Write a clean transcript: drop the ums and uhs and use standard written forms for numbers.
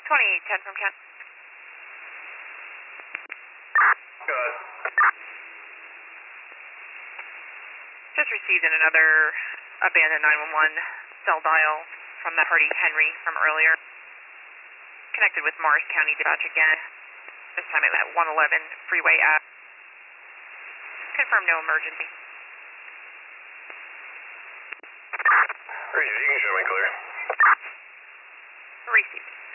2810 from Kent. Good. Just received in another abandoned 911 cell dial from that party Henry from earlier. Connected with Morris County Dispatch again. This time at 111 Freeway Ave. Confirm no emergency. Reed, you can show me clear. Received.